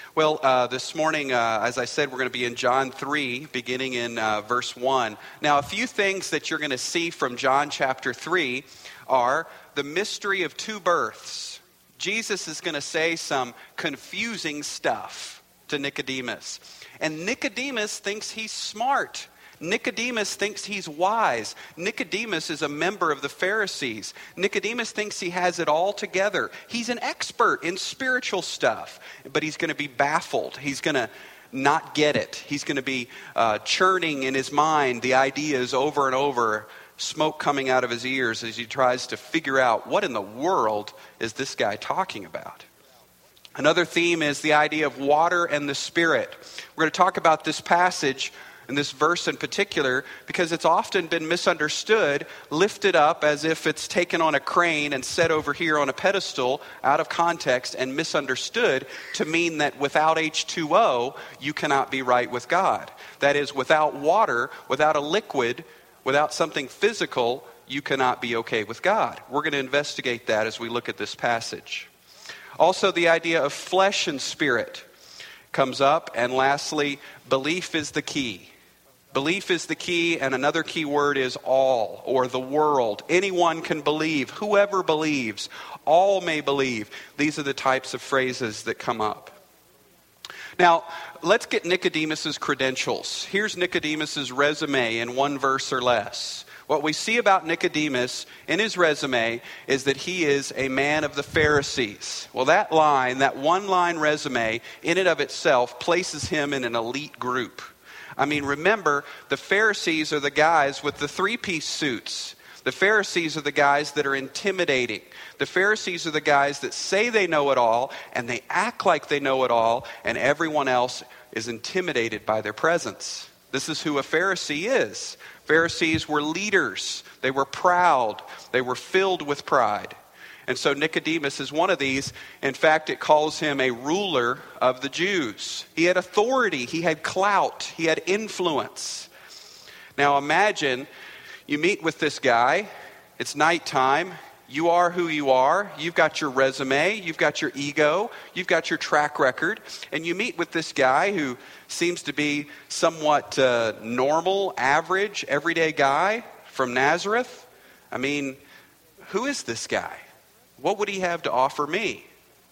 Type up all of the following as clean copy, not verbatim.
Well, this morning, as I said, we're going to be in John 3, beginning in verse 1. Now, a few things that you're going to see from John chapter 3 are the mystery of two births. Jesus is going to say some confusing stuff to Nicodemus. And Nicodemus thinks he's smart. Nicodemus thinks he's wise. Nicodemus is a member of the Pharisees. Nicodemus thinks he has it all together. He's an expert in spiritual stuff, but he's going to be baffled. He's going to not get it. He's going to be churning in his mind the ideas over and over, smoke coming out of his ears as he tries to figure out what in the world is this guy talking about. Another theme is the idea of water and the Spirit. We're going to talk about this passage and this verse in particular, because it's often been misunderstood, lifted up as if it's taken on a crane and set over here on a pedestal out of context and misunderstood to mean that without H2O, you cannot be right with God. That is, without water, without a liquid, without something physical, you cannot be okay with God. We're going to investigate that as we look at this passage. Also, the idea of flesh and spirit comes up. And lastly, belief is the key. Belief is the key, and another key word is all, or the world. Anyone can believe. Whoever believes. All may believe. These are the types of phrases that come up. Now, let's get Nicodemus's credentials. Here's Nicodemus's resume in one verse or less. What we see about Nicodemus in his resume is that he is a man of the Pharisees. Well, that line, that one-line resume, in and of itself, places him in an elite group. I mean, remember, the Pharisees are the guys with the three-piece suits. The Pharisees are the guys that are intimidating. The Pharisees are the guys that say they know it all, and they act like they know it all, and everyone else is intimidated by their presence. This is who a Pharisee is. Pharisees were leaders. They were proud. They were filled with pride. And so Nicodemus is one of these. In fact, it calls him a ruler of the Jews. He had authority. He had clout. He had influence. Now imagine you meet with this guy. It's nighttime. You are who you are. You've got your resume. You've got your ego. You've got your track record. And you meet with this guy who seems to be somewhat normal, average, everyday guy from Nazareth. I mean, who is this guy? What would he have to offer me?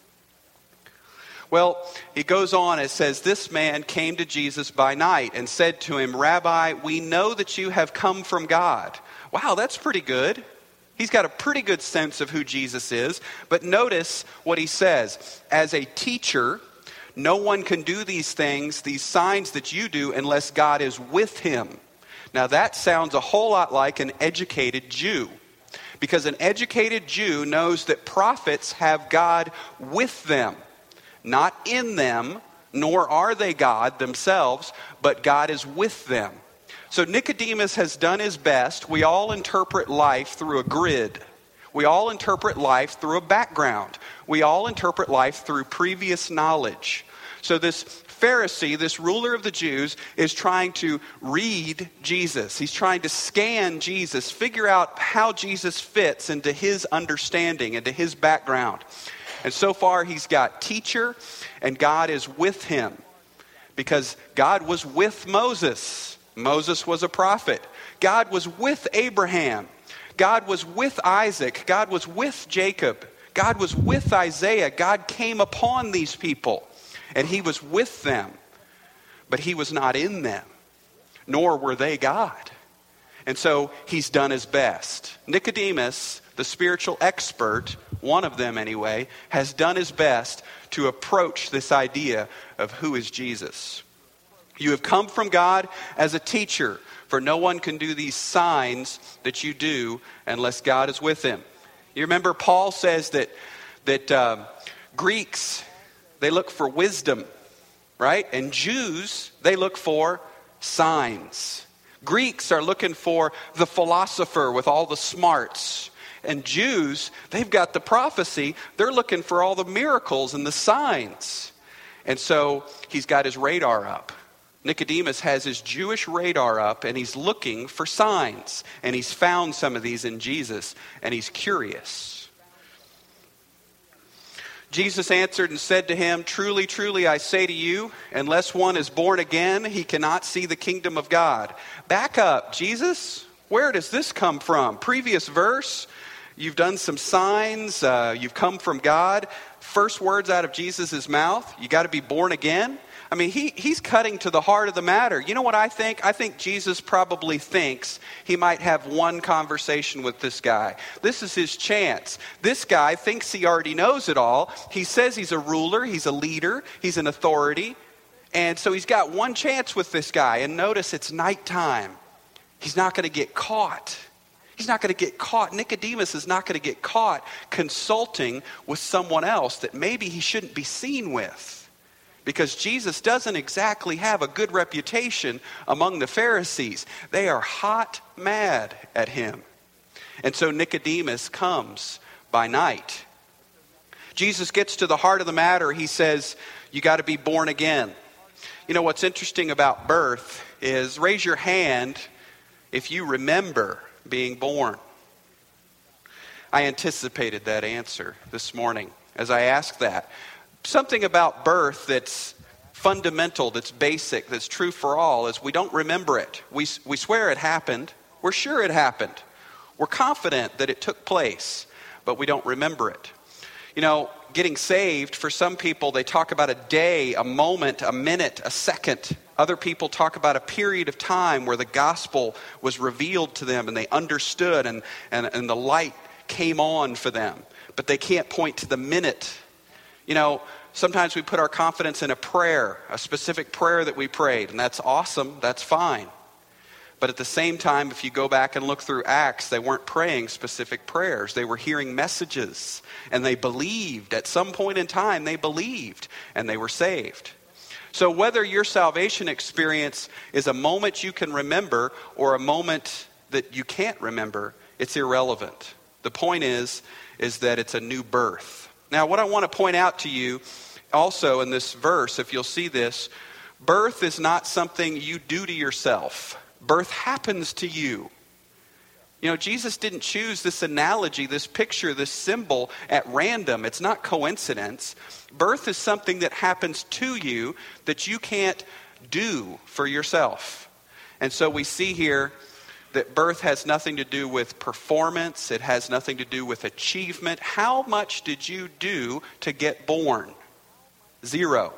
Well, he goes on, it says, this man came to Jesus by night and said to him, Rabbi, we know that you have come from God. Wow, that's pretty good. He's got a pretty good sense of who Jesus is. But notice what he says. As a teacher, no one can do these things, these signs that you do, unless God is with him. Now that sounds a whole lot like an educated Jew. Because an educated Jew knows that prophets have God with them. Not in them, nor are they God themselves, but God is with them. So Nicodemus has done his best. We all interpret life through a grid. We all interpret life through a background. We all interpret life through previous knowledge. So this Pharisee, this ruler of the Jews, is trying to read Jesus. He's trying to scan Jesus, figure out how Jesus fits into his understanding, into his background. And so far he's got teacher, and God is with him. Because God was with Moses. Moses was a prophet. God was with Abraham. God was with Isaac. God was with Jacob. God was with Isaiah. God came upon these people. And he was with them, but he was not in them, nor were they God. And so he's done his best. Nicodemus, the spiritual expert, one of them anyway, has done his best to approach this idea of who is Jesus. You have come from God as a teacher, for no one can do these signs that you do unless God is with him. You remember Paul says that Greeks, they look for wisdom, right? And Jews, they look for signs. Greeks are looking for the philosopher with all the smarts. And Jews, they've got the prophecy. They're looking for all the miracles and the signs. And so he's got his radar up. Nicodemus has his Jewish radar up, and he's looking for signs. And he's found some of these in Jesus, and he's curious. Jesus answered and said to him, "Truly, truly, I say to you, unless one is born again, he cannot see the kingdom of God." Back up, Jesus, where does this come from? Previous verse, you've done some signs, you've come from God. First words out of Jesus' mouth, you got to be born again. I mean, he's cutting to the heart of the matter. You know what I think? I think Jesus probably thinks he might have one conversation with this guy. This is his chance. This guy thinks he already knows it all. He says he's a ruler, he's a leader, he's an authority. And so he's got one chance with this guy. And notice it's nighttime. He's not going to get caught. He's not going to get caught. Nicodemus is not going to get caught consulting with someone else that maybe he shouldn't be seen with. Because Jesus doesn't exactly have a good reputation among the Pharisees. They are hot mad at him. And so Nicodemus comes by night. Jesus gets to the heart of the matter. He says, you got to be born again. You know what's interesting about birth is, raise your hand if you remember being born. I anticipated that answer this morning as I asked that. Something about birth that's fundamental, that's basic, that's true for all, is we don't remember it. We swear it happened. We're sure it happened. We're confident that it took place, but we don't remember it. You know, getting saved, for some people, they talk about a day, a moment, a minute, a second. Other people talk about a period of time where the gospel was revealed to them and they understood and the light came on for them. But they can't point to the minute. You know, sometimes we put our confidence in a prayer, a specific prayer that we prayed, and that's awesome, that's fine. But at the same time, if you go back and look through Acts, they weren't praying specific prayers. They were hearing messages, and they believed. At some point in time, they believed, and they were saved. So whether your salvation experience is a moment you can remember or a moment that you can't remember, it's irrelevant. The point is that it's a new birth. Now, what I want to point out to you also in this verse, if you'll see this, birth is not something you do to yourself. Birth happens to you. You know, Jesus didn't choose this analogy, this picture, this symbol at random. It's not coincidence. Birth is something that happens to you that you can't do for yourself. And so we see here that birth has nothing to do with performance. It has nothing to do with achievement. How much did you do to get born? 0.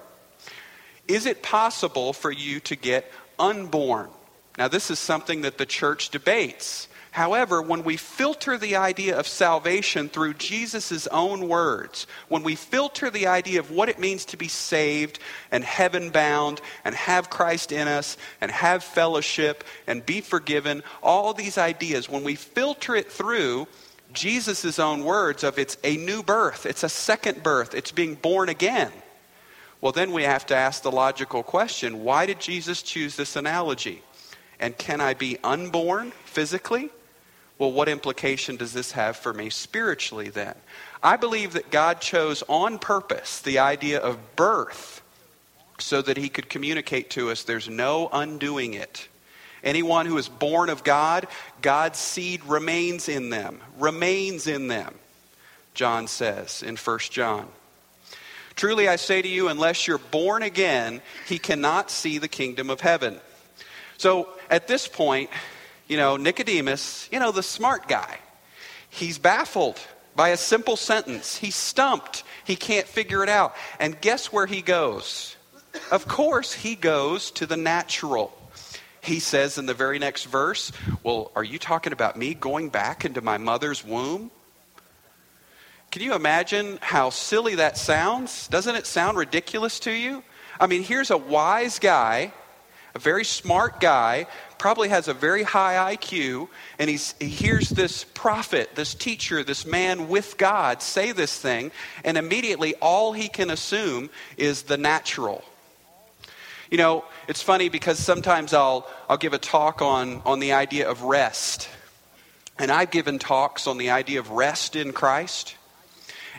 Is it possible for you to get unborn? Now, this is something that the church debates. However, when we filter the idea of salvation through Jesus' own words, when we filter the idea of what it means to be saved and heaven-bound and have Christ in us and have fellowship and be forgiven, all these ideas, when we filter it through Jesus' own words of it's a new birth, it's a second birth, it's being born again, well, then we have to ask the logical question, why did Jesus choose this analogy? And can I be unborn physically? Well, what implication does this have for me spiritually then? I believe that God chose on purpose the idea of birth so that he could communicate to us there's no undoing it. Anyone who is born of God, God's seed remains in them. Remains in them, John says in 1 John. Truly I say to you, unless you're born again, he cannot see the kingdom of heaven. So at this point, you know, Nicodemus, you know, the smart guy, he's baffled by a simple sentence. He's stumped. He can't figure it out. And guess where he goes? Of course, he goes to the natural. He says in the very next verse, well, are you talking about me going back into my mother's womb? Can you imagine how silly that sounds? Doesn't it sound ridiculous to you? I mean, here's a wise guy, a very smart guy, probably has a very high IQ, and he hears this prophet, this teacher, this man with God say this thing, and immediately all he can assume is the natural. You know, it's funny because sometimes I'll give a talk on the idea of rest. And I've given talks on the idea of rest in Christ.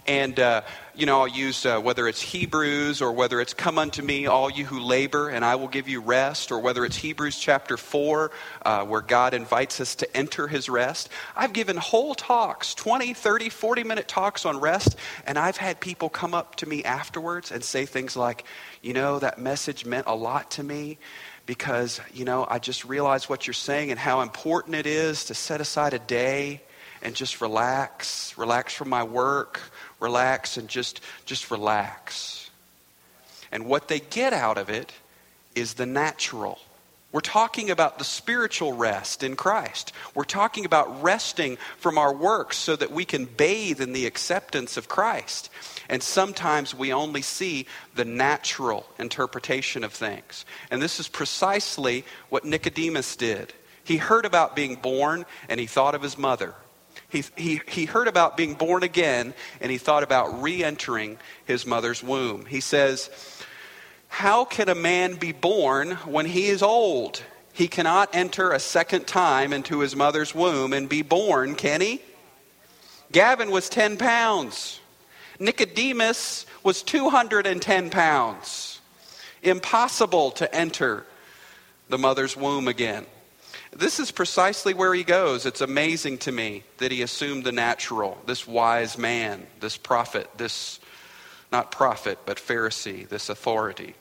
And, I'll use whether it's Hebrews or whether it's come unto me, all you who labor, and I will give you rest, or whether it's Hebrews chapter 4, where God invites us to enter his rest. I've given whole talks, 20, 30, 40-minute talks on rest, and I've had people come up to me afterwards and say things like, that message meant a lot to me because, I just realized what you're saying and how important it is to set aside a day and just relax from my work, relax and just relax. And what they get out of it is the natural. We're talking about the spiritual rest in Christ. We're talking about resting from our works so that we can bathe in the acceptance of Christ. And sometimes we only see the natural interpretation of things. And this is precisely what Nicodemus did. He heard about being born and he thought of his mother. He heard about being born again and he thought about re-entering his mother's womb. He says, how can a man be born when he is old? He cannot enter a second time into his mother's womb and be born, can he? Gavin was 10 pounds. Nicodemus was 210 pounds. Impossible to enter the mother's womb again. This is precisely where he goes. It's amazing to me that he assumed the natural, this wise man, this prophet, this, not prophet, but Pharisee, this authority.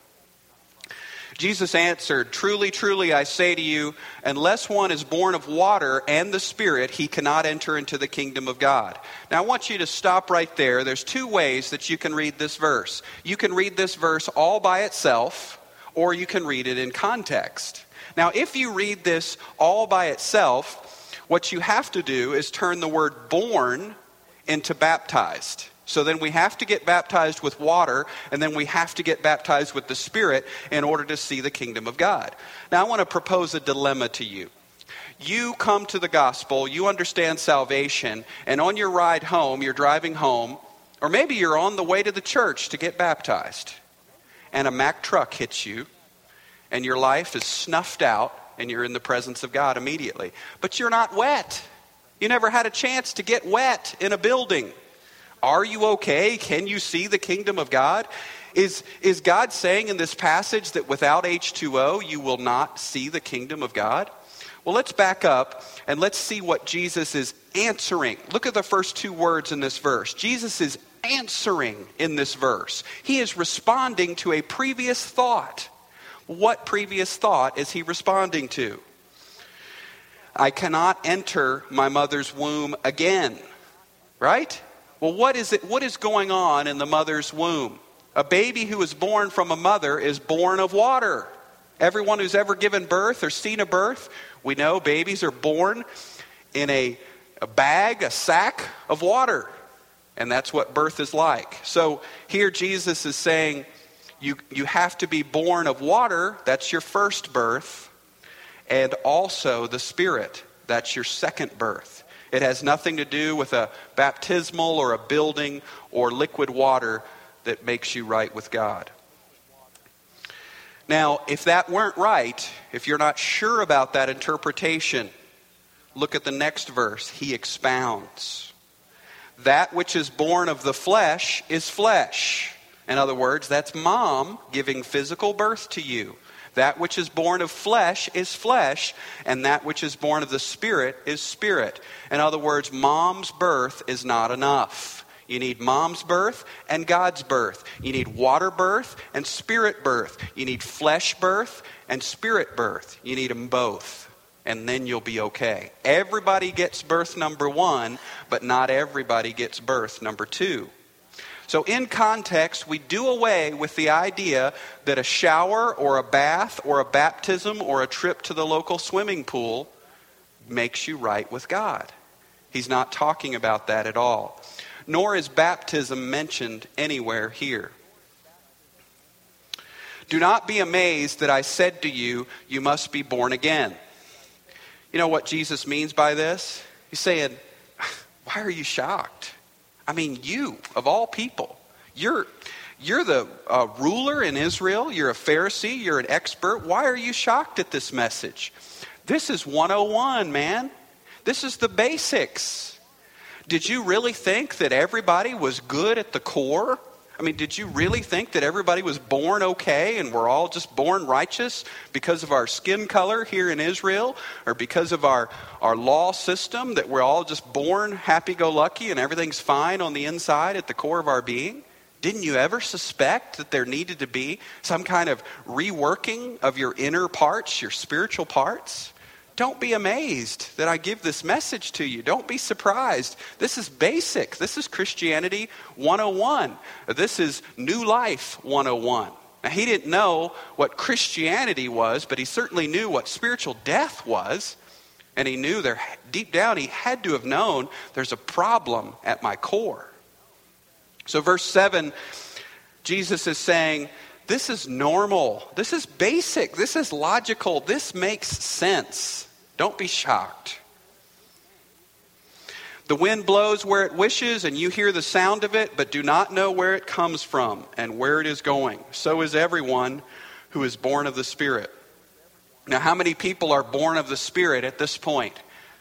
Jesus answered, truly, truly, I say to you, unless one is born of water and the Spirit, he cannot enter into the kingdom of God. Now, I want you to stop right there. There's two ways that you can read this verse. You can read this verse all by itself, or you can read it in context. Now, if you read this all by itself, what you have to do is turn the word born into baptized. So then we have to get baptized with water, and then we have to get baptized with the Spirit in order to see the kingdom of God. Now, I want to propose a dilemma to you. You come to the gospel, you understand salvation, and on your ride home, you're driving home, or maybe you're on the way to the church to get baptized, and a Mack truck hits you, and your life is snuffed out, and you're in the presence of God immediately. But you're not wet. You never had a chance to get wet in a building. Are you okay? Can you see the kingdom of God? Is God saying in this passage that without H2O, you will not see the kingdom of God? Well, let's back up and let's see what Jesus is answering. Look at the first two words in this verse. Jesus is answering in this verse. He is responding to a previous thought. What previous thought is he responding to? I cannot enter my mother's womb again. Right? Well, what is it? What is going on in the mother's womb? A baby who is born from a mother is born of water. Everyone who's ever given birth or seen a birth, we know babies are born in a bag, a sack of water. And that's what birth is like. So here Jesus is saying, you have to be born of water, that's your first birth, and also the Spirit, that's your second birth. It has nothing to do with a baptismal or a building or liquid water that makes you right with God. Now, if that weren't right, if you're not sure about that interpretation, look at the next verse. He expounds. That which is born of the flesh is flesh. In other words, that's mom giving physical birth to you. That which is born of flesh is flesh, and that which is born of the Spirit is spirit. In other words, mom's birth is not enough. You need mom's birth and God's birth. You need water birth and spirit birth. You need flesh birth and spirit birth. You need them both, and then you'll be okay. Everybody gets birth number one, but not everybody gets birth number two. So in context, we do away with the idea that a shower or a bath or a baptism or a trip to the local swimming pool makes you right with God. He's not talking about that at all. Nor is baptism mentioned anywhere here. Do not be amazed that I said to you, you must be born again. You know what Jesus means by this? He's saying, why are you shocked? I mean, you, of all people, you're the ruler in Israel. You're a Pharisee. You're an expert. Why are you shocked at this message? This is 101, man. This is the basics. Did you really think that everybody was good at the core? I mean, did you really think that everybody was born okay and we're all just born righteous because of our skin color here in Israel, or because of our law system, that we're all just born happy-go-lucky and everything's fine on the inside at the core of our being? Didn't you ever suspect that there needed to be some kind of reworking of your inner parts, your spiritual parts? Don't be amazed that I give this message to you. Don't be surprised. This is basic. This is Christianity 101. This is New Life 101. Now, he didn't know what Christianity was, but he certainly knew what spiritual death was. And he knew there, deep down, he had to have known there's a problem at my core. So verse 7, Jesus is saying, this is normal. This is basic. This is logical. This makes sense. Don't be shocked. The wind blows where it wishes, and you hear the sound of it, but do not know where it comes from and where it is going. So is everyone who is born of the Spirit. Now, how many people are born of the Spirit at this point?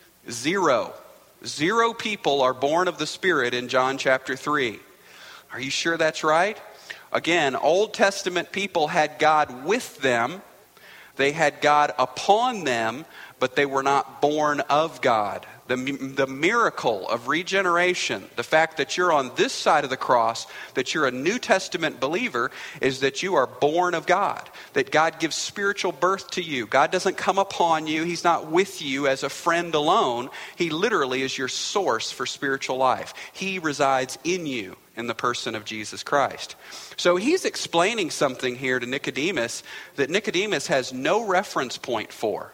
0. 0 people are born of the Spirit in John chapter 3. Are you sure that's right? Again, Old Testament people had God with them. They had God upon them, but they were not born of God. The miracle of regeneration, the fact that you're on this side of the cross, that you're a New Testament believer, is that you are born of God. That God gives spiritual birth to you. God doesn't come upon you. He's not with you as a friend alone. He literally is your source for spiritual life. He resides in you in the person of Jesus Christ. So he's explaining something here to Nicodemus that Nicodemus has no reference point for.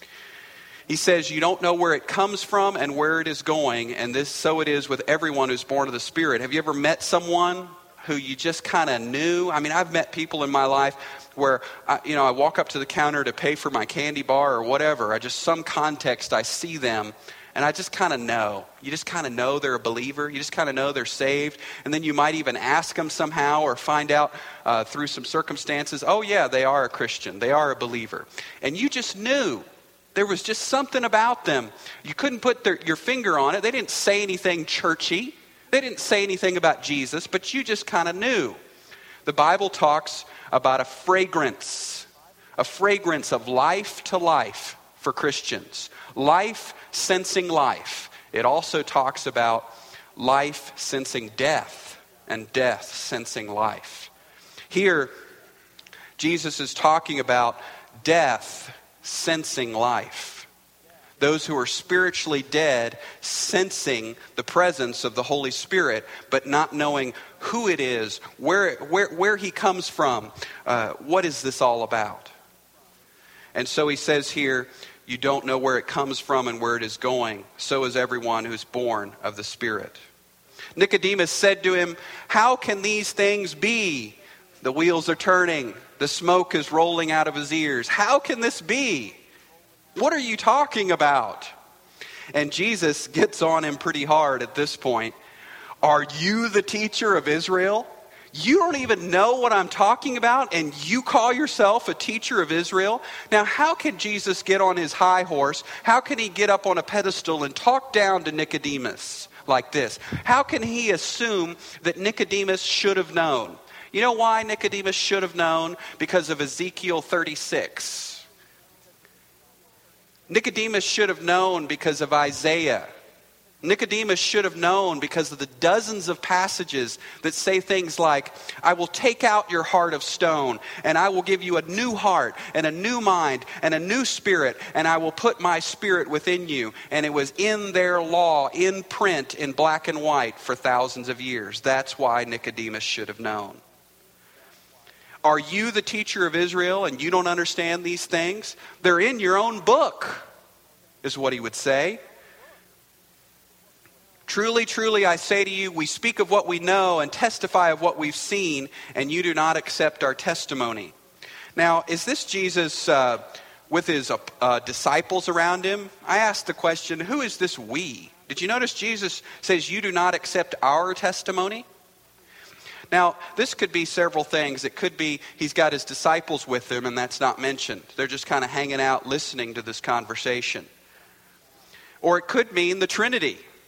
He says, you don't know where it comes from and where it is going, and so it is with everyone who's born of the Spirit. Have you ever met someone who you just kind of knew? I mean, I've met people in my life where, I walk up to the counter to pay for my candy bar or whatever. Some context, I see them, and I just kind of know. You just kind of know they're a believer. You just kind of know they're saved. And then you might even ask them somehow or find out through some circumstances, oh yeah, they are a Christian. They are a believer. And you just knew. There was just something about them. You couldn't put your finger on it. They didn't say anything churchy. They didn't say anything about Jesus, but you just kind of knew. The Bible talks about a fragrance of life to life for Christians. Life sensing life. It also talks about life sensing death and death sensing life. Here, Jesus is talking about death sensing life. Those who are spiritually dead sensing the presence of the Holy Spirit, but not knowing who it is, where he comes from. What is this all about? And so he says here, you don't know where it comes from and where it is going. So is everyone who's born of the Spirit. Nicodemus said to him, how can these things be? The wheels are turning. The smoke is rolling out of his ears. How can this be? What are you talking about? And Jesus gets on him pretty hard at this point. Are you the teacher of Israel? You don't even know what I'm talking about, and you call yourself a teacher of Israel? Now, how can Jesus get on his high horse? How can he get up on a pedestal and talk down to Nicodemus like this? How can he assume that Nicodemus should have known? You know why Nicodemus should have known? Because of Ezekiel 36. Nicodemus should have known because of Isaiah. Nicodemus should have known because of the dozens of passages that say things like, I will take out your heart of stone, and I will give you a new heart, and a new mind, and a new spirit, and I will put my spirit within you. And it was in their law, in print, in black and white for thousands of years. That's why Nicodemus should have known. Are you the teacher of Israel and you don't understand these things? They're in your own book, is what he would say. Truly, truly, I say to you, we speak of what we know and testify of what we've seen, and you do not accept our testimony. Now, is this Jesus with his disciples around him? I asked the question, who is this we? Did you notice Jesus says, you do not accept our testimony? Now, this could be several things. It could be he's got his disciples with him, and that's not mentioned. They're just kind of hanging out listening to this conversation. Or it could mean the Trinity.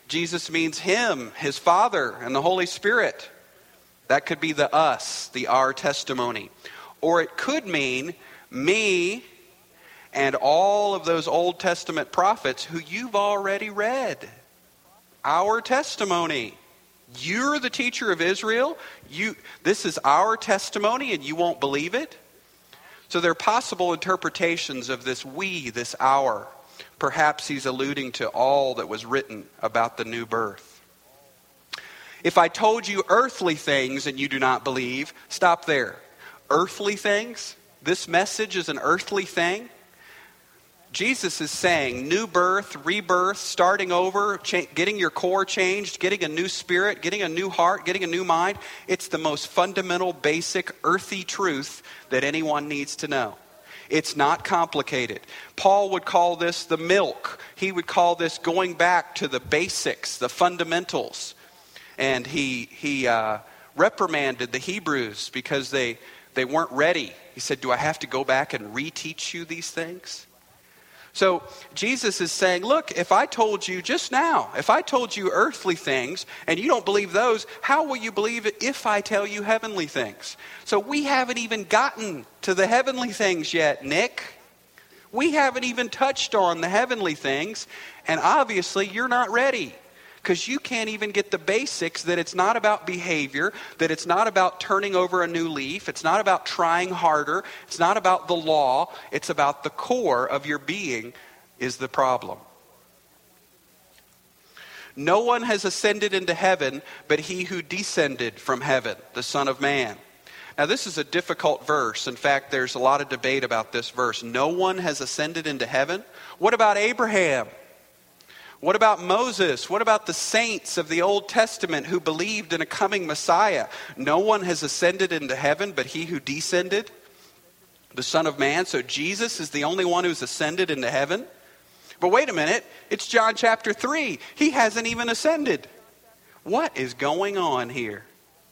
Jesus means him, his Father, and the Holy Spirit. That could be the us, the our testimony. Or it could mean me and all of those Old Testament prophets who you've already read. Our testimony. You're the teacher of Israel. This is our testimony and you won't believe it. So there are possible interpretations of this we, this our. Perhaps he's alluding to all that was written about the new birth. If I told you earthly things and you do not believe, stop there. Earthly things? This message is an earthly thing? Jesus is saying new birth, rebirth, starting over, getting your core changed, getting a new spirit, getting a new heart, getting a new mind. It's the most fundamental, basic, earthy truth that anyone needs to know. It's not complicated. Paul would call this the milk. He would call this going back to the basics, the fundamentals. And he reprimanded the Hebrews because they weren't ready. He said, do I have to go back and reteach you these things? So Jesus is saying, look, if I told you just now, if I told you earthly things and you don't believe those, how will you believe it if I tell you heavenly things? So we haven't even gotten to the heavenly things yet, Nick. We haven't even touched on the heavenly things, and obviously you're not ready. Because you can't even get the basics that it's not about behavior, that it's not about turning over a new leaf, it's not about trying harder, it's not about the law, it's about the core of your being is the problem. No one has ascended into heaven but he who descended from heaven, the Son of Man. Now this is a difficult verse. In fact, there's a lot of debate about this verse. No one has ascended into heaven? What about Abraham? What about Moses? What about the saints of the Old Testament who believed in a coming Messiah? No one has ascended into heaven but he who descended, the Son of Man. So Jesus is the only one who's ascended into heaven. But wait a minute, it's John chapter 3. He hasn't even ascended. What is going on here?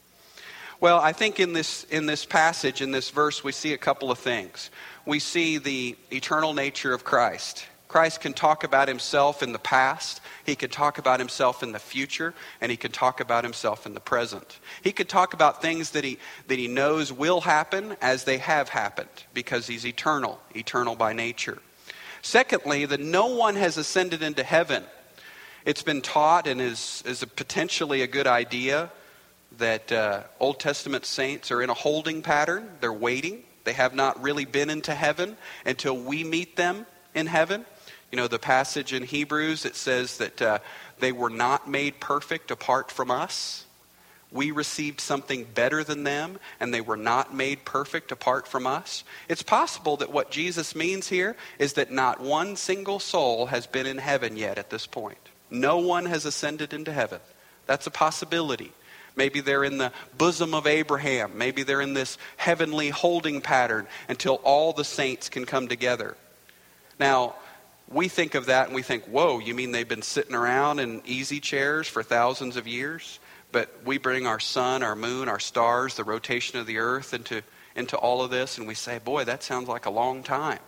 Well, I think in this passage, in this verse, we see a couple of things. We see the eternal nature of Christ. Christ can talk about himself in the past, he can talk about himself in the future, and he can talk about himself in the present. He could talk about things that he knows will happen as they have happened, because he's eternal by nature. Secondly, that no one has ascended into heaven. It's been taught and is potentially a good idea that Old Testament saints are in a holding pattern. They're waiting. They have not really been into heaven until we meet them in heaven. You know, the passage in Hebrews, it says that they were not made perfect apart from us. We received something better than them, and they were not made perfect apart from us. It's possible that what Jesus means here is that not one single soul has been in heaven yet at this point. No one has ascended into heaven. That's a possibility. Maybe they're in the bosom of Abraham. Maybe they're in this heavenly holding pattern until all the saints can come together. Now, we think of that and we think, whoa, you mean they've been sitting around in easy chairs for thousands of years? But we bring our sun, our moon, our stars, the rotation of the earth into all of this, and we say, boy, that sounds like a long time.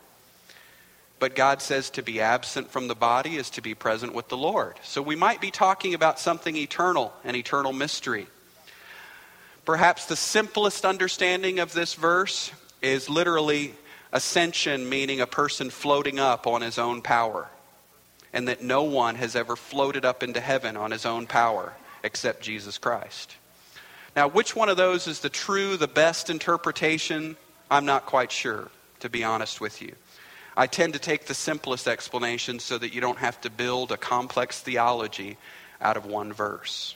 But God says to be absent from the body is to be present with the Lord. So we might be talking about something eternal, an eternal mystery. Perhaps the simplest understanding of this verse is literally ascension, meaning a person floating up on his own power. And that no one has ever floated up into heaven on his own power except Jesus Christ. Now, which one of those is the best interpretation? I'm not quite sure, to be honest with you. I tend to take the simplest explanation so that you don't have to build a complex theology out of one verse.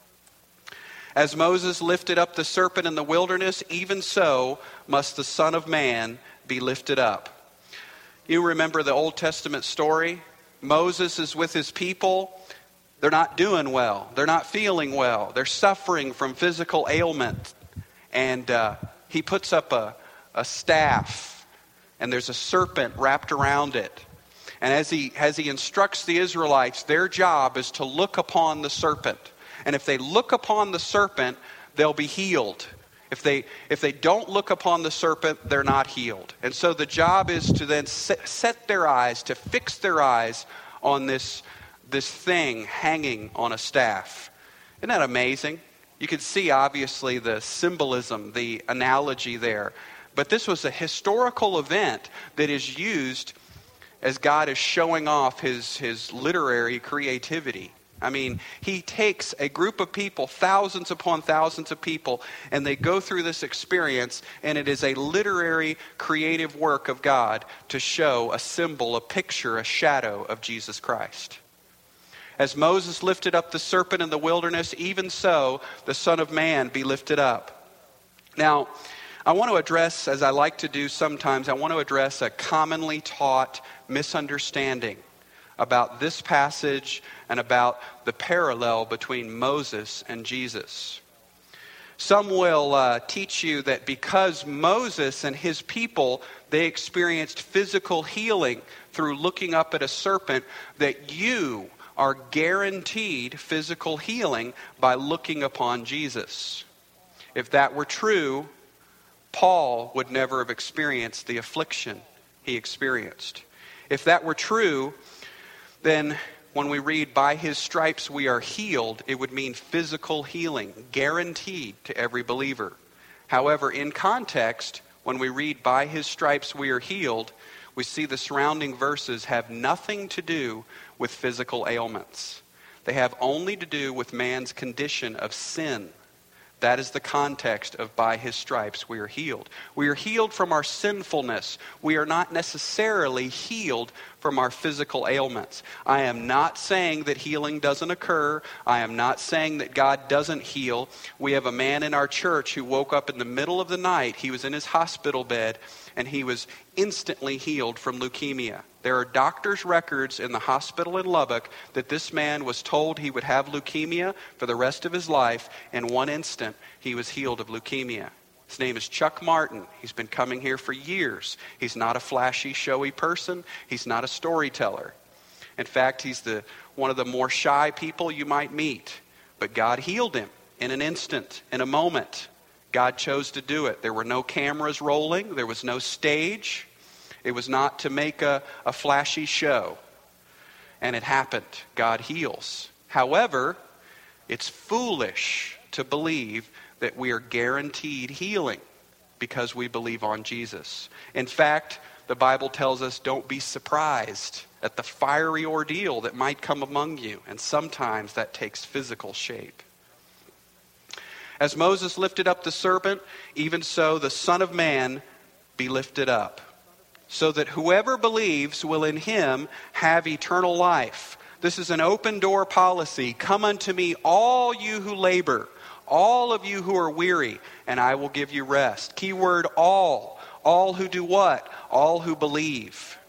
As Moses lifted up the serpent in the wilderness, even so must the Son of Man be lifted up. You remember the Old Testament story? Moses is with his people. They're not doing well. They're not feeling well. They're suffering from physical ailment. And he puts up a staff, and there's a serpent wrapped around it. And as he instructs the Israelites, their job is to look upon the serpent. And if they look upon the serpent, they'll be healed. If they don't look upon the serpent, they're not healed. And so the job is to then set their eyes, to fix their eyes on this this thing hanging on a staff. Isn't that amazing? You can see, obviously, the symbolism, the analogy there. But this was a historical event that is used as God is showing off his literary creativity. I mean, he takes a group of people, thousands upon thousands of people, and they go through this experience, and it is a literary, creative work of God to show a symbol, a picture, a shadow of Jesus Christ. As Moses lifted up the serpent in the wilderness, even so the Son of Man be lifted up. Now, I want to address, as I like to do sometimes, I want to address a commonly taught misunderstanding about this passage and about the parallel between Moses and Jesus. Some will teach you that because Moses and his people, they experienced physical healing through looking up at a serpent, that you are guaranteed physical healing by looking upon Jesus. If that were true, Paul would never have experienced the affliction he experienced. If that were true, then when we read, by his stripes we are healed, it would mean physical healing, guaranteed to every believer. However, in context, when we read, by his stripes we are healed, we see the surrounding verses have nothing to do with physical ailments. They have only to do with man's condition of sin. That is the context of by his stripes we are healed. We are healed from our sinfulness. We are not necessarily healed from our physical ailments. I am not saying that healing doesn't occur. I am not saying that God doesn't heal. We have a man in our church who woke up in the middle of the night. He was in his hospital bed and he was instantly healed from leukemia. There are doctor's records in the hospital in Lubbock that this man was told he would have leukemia for the rest of his life. In one instant, he was healed of leukemia. His name is Chuck Martin. He's been coming here for years. He's not a flashy, showy person. He's not a storyteller. In fact, he's one of the more shy people you might meet. But God healed him in an instant, in a moment. God chose to do it. There were no cameras rolling. There was no stage. It was not to make a flashy show. And it happened. God heals. However, it's foolish to believe that we are guaranteed healing because we believe on Jesus. In fact, the Bible tells us don't be surprised at the fiery ordeal that might come among you. And sometimes that takes physical shape. As Moses lifted up the serpent, even so the Son of Man be lifted up, so that whoever believes will in him have eternal life. This is an open door policy. Come unto me, all you who labor, all of you who are weary, and I will give you rest. Keyword all. All who do what? All who believe.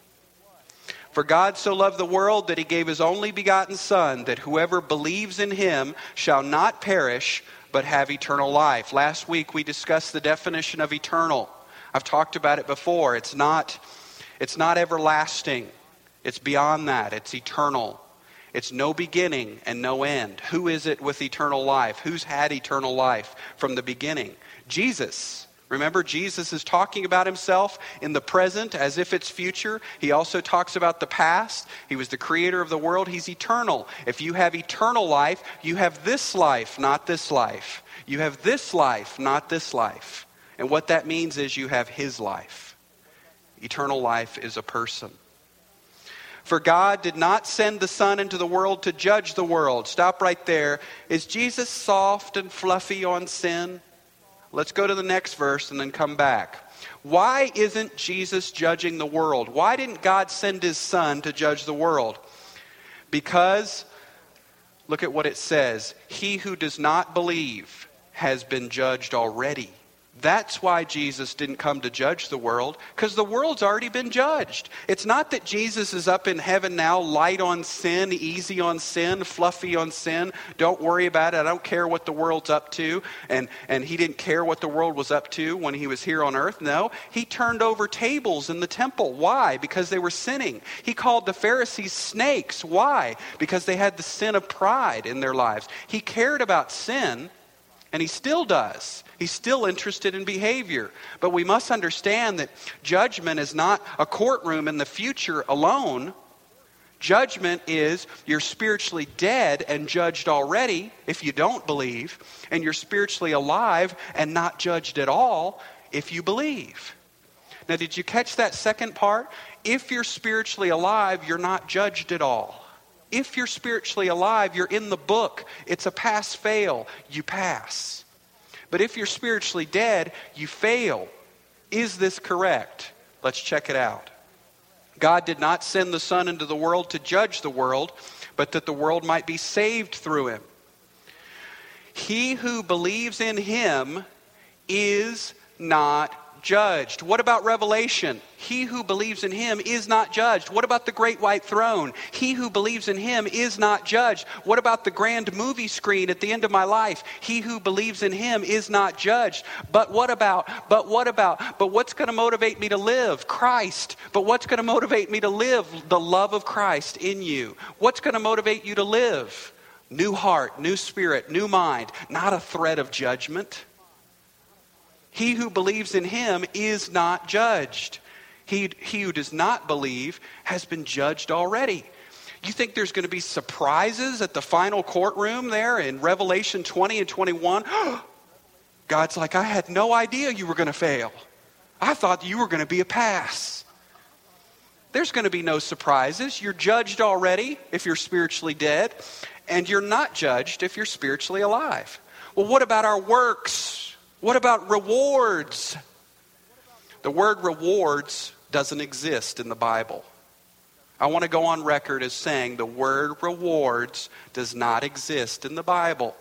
For God so loved the world that he gave his only begotten Son, that whoever believes in him shall not perish, but have eternal life. Last week we discussed the definition of eternal. I've talked about it before. It's not everlasting. It's beyond that. It's eternal. It's no beginning and no end. Who is it with eternal life? Who's had eternal life from the beginning? Jesus. Remember, Jesus is talking about himself in the present as if it's future. He also talks about the past. He was the creator of the world. He's eternal. If you have eternal life, you have this life, not this life. You have this life, not this life. And what that means is you have his life. Eternal life is a person. For God did not send the Son into the world to judge the world. Stop right there. Is Jesus soft and fluffy on sin? Let's go to the next verse and then come back. Why isn't Jesus judging the world? Why didn't God send his Son to judge the world? Because, look at what it says. He who does not believe has been judged already. That's why Jesus didn't come to judge the world, because the world's already been judged. It's not that Jesus is up in heaven now, light on sin, easy on sin, fluffy on sin. Don't worry about it. I don't care what the world's up to. And he didn't care what the world was up to when he was here on earth. No, he turned over tables in the temple. Why? Because they were sinning. He called the Pharisees snakes. Why? Because they had the sin of pride in their lives. He cared about sin, and he still does. He's still interested in behavior. But we must understand that judgment is not a courtroom in the future alone. Judgment is you're spiritually dead and judged already if you don't believe, and you're spiritually alive and not judged at all if you believe. Now, did you catch that second part? If you're spiritually alive, you're not judged at all. If you're spiritually alive, you're in the book. It's a pass-fail. You pass. But if you're spiritually dead, you fail. Is this correct? Let's check it out. God did not send the Son into the world to judge the world, but that the world might be saved through him. He who believes in him is not judged. What about Revelation? He who believes in him is not judged. What about the great white throne? He who believes in him is not judged. What about the grand movie screen at the end of my life? He who believes in him is not judged. But what's going to motivate me to live? Christ. But what's going to motivate me to live? The love of Christ in you. What's going to motivate you to live? New heart, new spirit, new mind, not a threat of judgment. He who believes in him is not judged. He who does not believe has been judged already. You think there's going to be surprises at the final courtroom there in Revelation 20 and 21? God's like, I had no idea you were going to fail. I thought you were going to be a pass. There's going to be no surprises. You're judged already if you're spiritually dead, and you're not judged if you're spiritually alive. Well, what about our works? What about rewards? The word rewards doesn't exist in the Bible. I want to go on record as saying the word rewards does not exist in the Bible.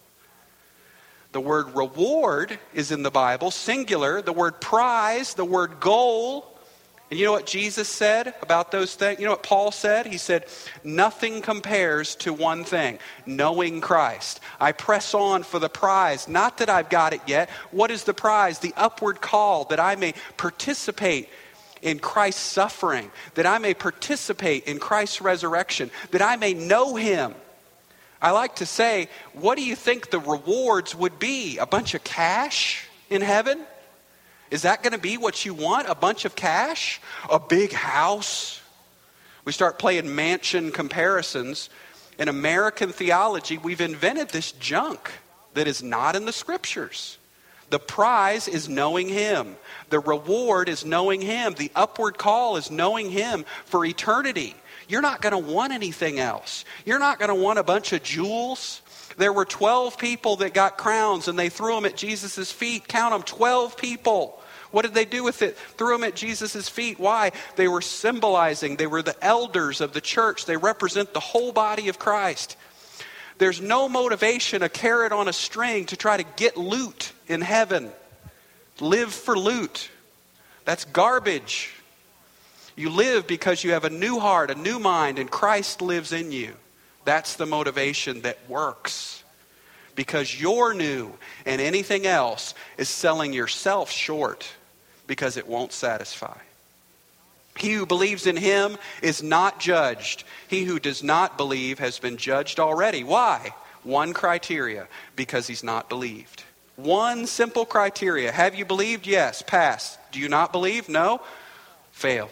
The word reward is in the Bible, singular. The word prize, the word goal. And you know what Jesus said about those things? You know what Paul said? He said, nothing compares to one thing, knowing Christ. I press on for the prize, not that I've got it yet. What is the prize? The upward call that I may participate in Christ's suffering, that I may participate in Christ's resurrection, that I may know him. I like to say, what do you think the rewards would be? A bunch of cash in heaven? Is that going to be what you want? A bunch of cash? A big house? We start playing mansion comparisons. In American theology, we've invented this junk that is not in the scriptures. The prize is knowing him. The reward is knowing him. The upward call is knowing him for eternity. You're not going to want anything else. You're not going to want a bunch of jewels. There were 12 people that got crowns and they threw them at Jesus' feet. Count them, 12 people. What did they do with it? Threw them at Jesus' feet. Why? They were symbolizing. They were the elders of the church. They represent the whole body of Christ. There's no motivation, a carrot on a string to try to get loot in heaven. Live for loot. That's garbage. You live because you have a new heart, a new mind, and Christ lives in you. That's the motivation that works. Because you're new and anything else is selling yourself short because it won't satisfy. He who believes in him is not judged. He who does not believe has been judged already. Why? One criteria, because he's not believed. One simple criteria. Have you believed? Yes. Pass. Do you not believe? No. Fail.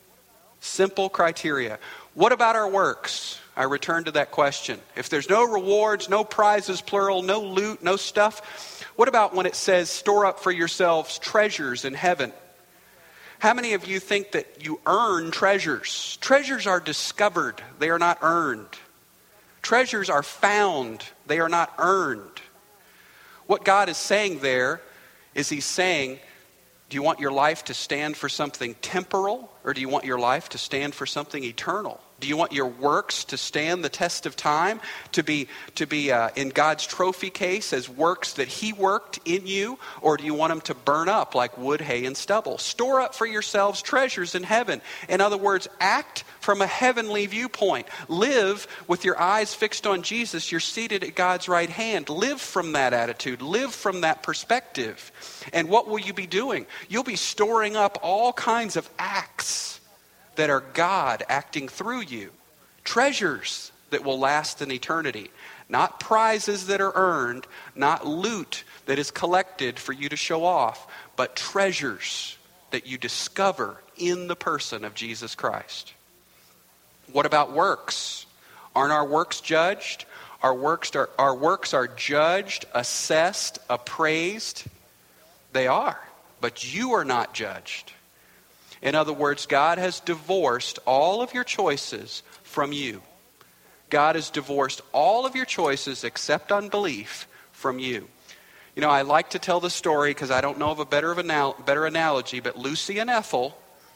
Simple criteria. What about our works? I return to that question. If there's no rewards, no prizes, plural, no loot, no stuff, what about when it says store up for yourselves treasures in heaven? How many of you think that you earn treasures? Treasures are discovered. They are not earned. Treasures are found. They are not earned. What God is saying there is he's saying, do you want your life to stand for something temporal, or do you want your life to stand for something eternal? Do you want your works to stand the test of time, to be in God's trophy case as works that he worked in you, or do you want them to burn up like wood, hay, and stubble? Store up for yourselves treasures in heaven. In other words, act from a heavenly viewpoint. Live with your eyes fixed on Jesus. You're seated at God's right hand. Live from that attitude. Live from that perspective. And what will you be doing? You'll be storing up all kinds of acts that are God acting through you. Treasures that will last in eternity. Not prizes that are earned, not loot that is collected for you to show off, but treasures that you discover in the person of Jesus Christ. What about works? Aren't our works judged? Our works are judged, assessed, appraised. They are, but you are not judged. In other words, God has divorced all of your choices from you. God has divorced all of your choices except unbelief from you. You know, I like to tell the story because I don't know of a better analogy, but Lucy and Ethel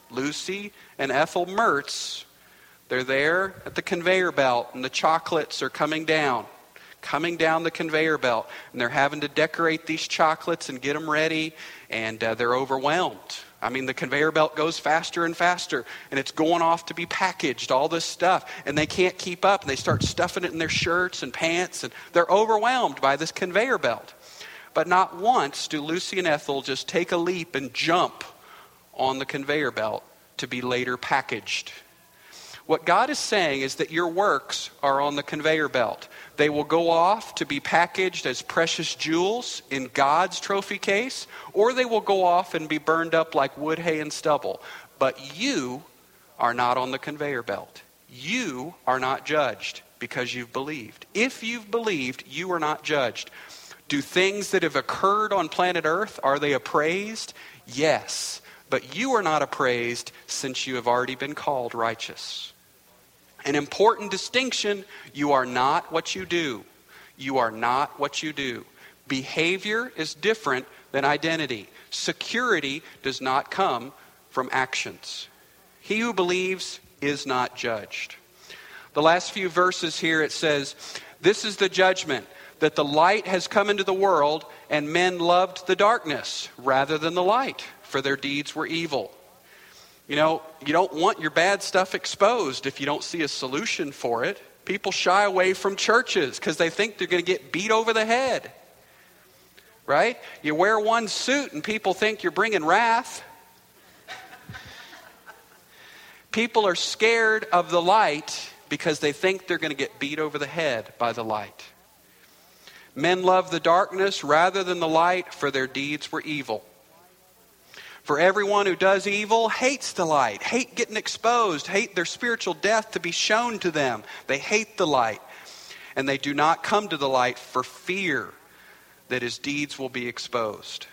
Mertz, they're there at the conveyor belt and the chocolates are coming down the conveyor belt, and they're having to decorate these chocolates and get them ready, and they're overwhelmed. I mean, the conveyor belt goes faster and faster, and it's going off to be packaged, all this stuff, and they can't keep up, and they start stuffing it in their shirts and pants, and they're overwhelmed by this conveyor belt. But not once do Lucy and Ethel just take a leap and jump on the conveyor belt to be later packaged. What God is saying is that your works are on the conveyor belt. They will go off to be packaged as precious jewels in God's trophy case, or they will go off and be burned up like wood, hay, and stubble. But you are not on the conveyor belt. You are not judged because you've believed. If you've believed, you are not judged. Do things that have occurred on planet Earth, are they appraised? Yes. But you are not appraised since you have already been called righteous. An important distinction, you are not what you do. You are not what you do. Behavior is different than identity. Security does not come from actions. He who believes is not judged. The last few verses here it says, "This is the judgment, that the light has come into the world, and men loved the darkness rather than the light, for their deeds were evil." You know, you don't want your bad stuff exposed if you don't see a solution for it. People shy away from churches because they think they're going to get beat over the head. Right? You wear one suit and people think you're bringing wrath. People are scared of the light because they think they're going to get beat over the head by the light. Men love the darkness rather than the light, for their deeds were evil. For everyone who does evil hates the light, hate getting exposed, hate their spiritual death to be shown to them. They hate the light, and they do not come to the light for fear that his deeds will be exposed.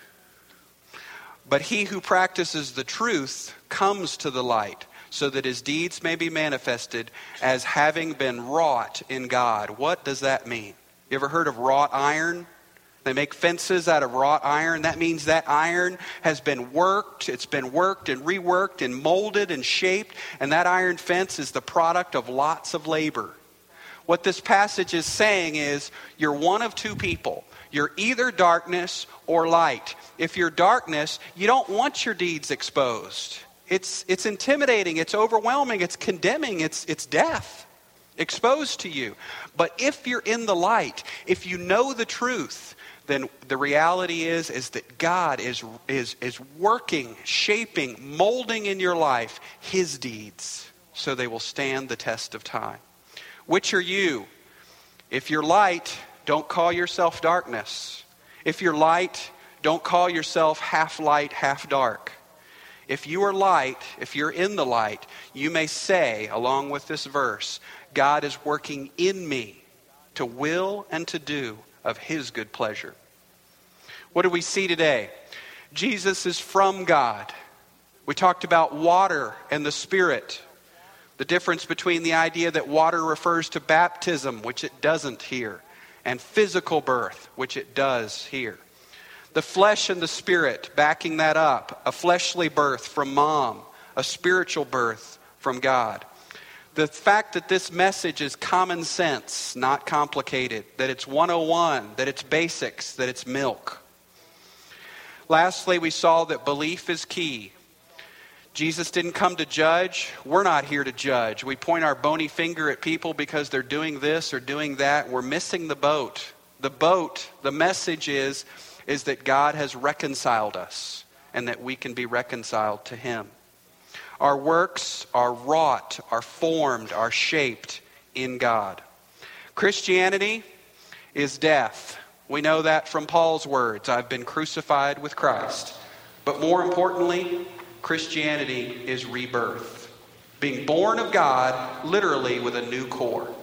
But he who practices the truth comes to the light, so that his deeds may be manifested as having been wrought in God. What does that mean? You ever heard of wrought iron? They make fences out of wrought iron. That means that iron has been worked. It's been worked and reworked and molded and shaped. And that iron fence is the product of lots of labor. What this passage is saying is you're one of two people. You're either darkness or light. If you're darkness, you don't want your deeds exposed. It's intimidating. It's overwhelming. It's condemning. It's death exposed to you. But if you're in the light, if you know the truth, then the reality is that God is working, shaping, molding in your life his deeds so they will stand the test of time. Which are you? If you're light, don't call yourself darkness. If you're light, don't call yourself half light, half dark. If you are light, if you're in the light, you may say, along with this verse, God is working in me to will and to do of his good pleasure. What do we see today? Jesus is from God. We talked about water and the Spirit. The difference between the idea that water refers to baptism, which it doesn't here, and physical birth, which it does here. The flesh and the Spirit backing that up. A fleshly birth from mom, a spiritual birth from God. The fact that this message is common sense, not complicated, that it's 101, that it's basics, that it's milk. Lastly, we saw that belief is key. Jesus didn't come to judge. We're not here to judge. We point our bony finger at people because they're doing this or doing that. We're missing the boat. The message is that God has reconciled us and that we can be reconciled to him. Our works are wrought, are formed, are shaped in God. Christianity is death. We know that from Paul's words, I've been crucified with Christ. But more importantly, Christianity is rebirth. Being born of God, literally with a new core.